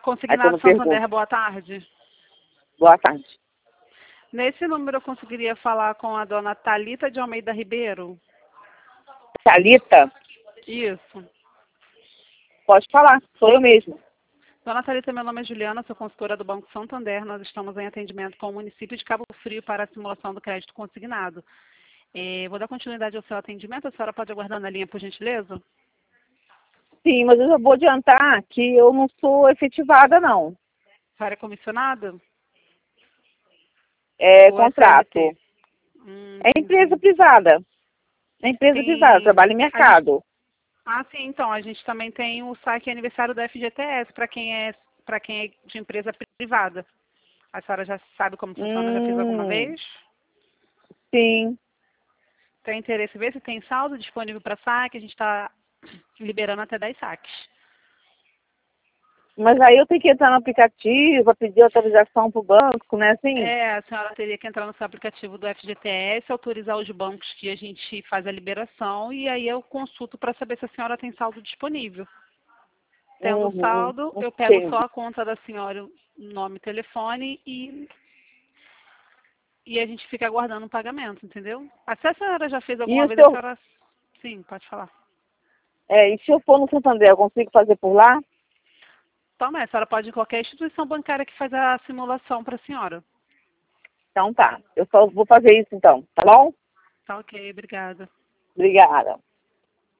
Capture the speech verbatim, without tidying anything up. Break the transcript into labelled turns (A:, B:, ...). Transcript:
A: Aí quando
B: Consignado
A: pergunta,
B: Santander, boa tarde.
A: boa tarde.
B: Nesse número eu conseguiria falar com a dona Thalita de Almeida Ribeiro?
A: Thalita,
B: Isso.
A: pode falar, sou eu mesmo.
B: Dona Thalita, meu nome é Juliana, sou consultora do Banco Santander. Nós estamos em atendimento com o município de Cabo Frio para a simulação do crédito consignado. Eh, vou dar continuidade ao seu atendimento. A senhora pode aguardar na linha, por gentileza?
A: Sim, mas eu já vou adiantar que eu não sou efetivada, não.
B: A senhora é comissionada?
A: É
B: Ou é C L
A: contrato.
B: T? Hum,
A: É empresa
B: entendi.
A: privada. É empresa privada,
B: Tem...
A: trabalho em
B: A gente...
A: mercado.
B: Ah, sim, então, a gente também tem o saque aniversário da F G T S para quem é para quem é de empresa privada. A senhora já sabe como funciona, já fez alguma
A: Hum,
B: vez?
A: sim.
B: Tem interesse em ver se tem saldo disponível para saque? A gente está liberando até dez saques.
A: Mas aí eu tenho que entrar no aplicativo, pedir autorização para o banco, né? Assim?
B: É, a senhora teria que entrar no seu aplicativo do F G T S, autorizar os bancos que a gente faz a liberação e aí eu consulto para saber se a senhora tem saldo disponível. Tendo
A: Uhum,
B: saldo, eu pego só
A: entendi.
B: a conta da senhora, o nome e telefone e, e a gente fica aguardando o pagamento, entendeu? Ah, se a senhora já fez
A: E
B: alguma
A: o
B: vez, a
A: seu,
B: senhora... Sim, pode falar.
A: é, e se eu for no Santander, eu consigo fazer por lá?
B: Toma, a senhora pode ir em qualquer instituição bancária que faz a simulação para a senhora.
A: Então tá. Eu só vou fazer isso então, tá bom?
B: Tá ok, obrigada.
A: Obrigada.